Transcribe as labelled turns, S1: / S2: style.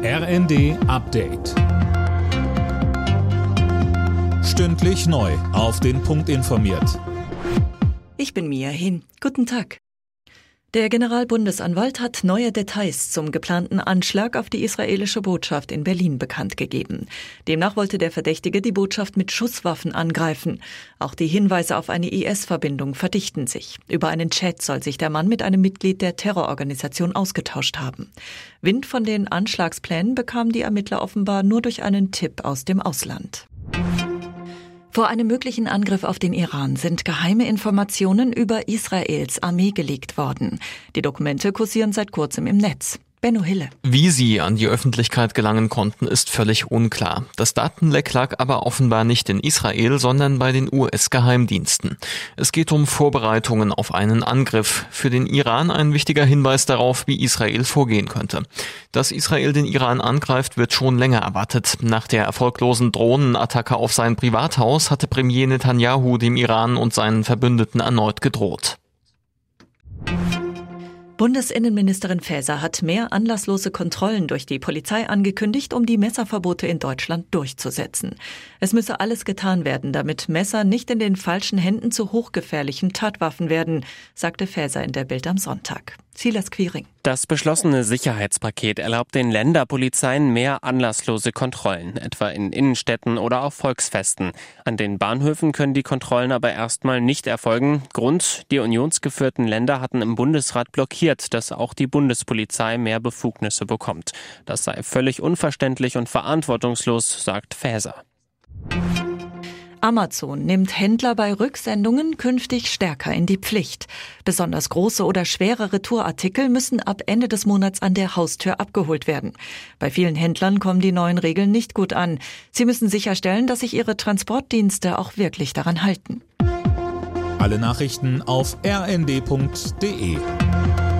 S1: RND Update. Stündlich neu auf den Punkt informiert.
S2: Ich bin Mia Hin. Guten Tag. Der Generalbundesanwalt hat neue Details zum geplanten Anschlag auf die israelische Botschaft in Berlin bekannt gegeben. Demnach wollte der Verdächtige die Botschaft mit Schusswaffen angreifen. Auch die Hinweise auf eine IS-Verbindung verdichten sich. Über einen Chat soll sich der Mann mit einem Mitglied der Terrororganisation ausgetauscht haben. Wind von den Anschlagsplänen bekamen die Ermittler offenbar nur durch einen Tipp aus dem Ausland. Vor einem möglichen Angriff auf den Iran sind geheime Informationen über Israels Armee geleakt worden. Die Dokumente kursieren seit kurzem im Netz. Benno Hille.
S3: Wie sie an die Öffentlichkeit gelangen konnten, ist völlig unklar. Das Datenleck lag aber offenbar nicht in Israel, sondern bei den US-Geheimdiensten. Es geht um Vorbereitungen auf einen Angriff. Für den Iran ein wichtiger Hinweis darauf, wie Israel vorgehen könnte. Dass Israel den Iran angreift, wird schon länger erwartet. Nach der erfolglosen Drohnenattacke auf sein Privathaus hatte Premier Netanyahu dem Iran und seinen Verbündeten erneut gedroht.
S2: Bundesinnenministerin Faeser hat mehr anlasslose Kontrollen durch die Polizei angekündigt, um die Messerverbote in Deutschland durchzusetzen. Es müsse alles getan werden, damit Messer nicht in den falschen Händen zu hochgefährlichen Tatwaffen werden, sagte Faeser in der Bild am Sonntag. Silas Quiring.
S4: Das beschlossene Sicherheitspaket erlaubt den Länderpolizeien mehr anlasslose Kontrollen, etwa in Innenstädten oder auf Volksfesten. An den Bahnhöfen können die Kontrollen aber erstmal nicht erfolgen. Grund: die unionsgeführten Länder hatten im Bundesrat blockiert, dass auch die Bundespolizei mehr Befugnisse bekommt. Das sei völlig unverständlich und verantwortungslos, sagt Faeser.
S2: Amazon nimmt Händler bei Rücksendungen künftig stärker in die Pflicht. Besonders große oder schwere Retourartikel müssen ab Ende des Monats an der Haustür abgeholt werden. Bei vielen Händlern kommen die neuen Regeln nicht gut an. Sie müssen sicherstellen, dass sich ihre Transportdienste auch wirklich daran halten.
S1: Alle Nachrichten auf rnd.de.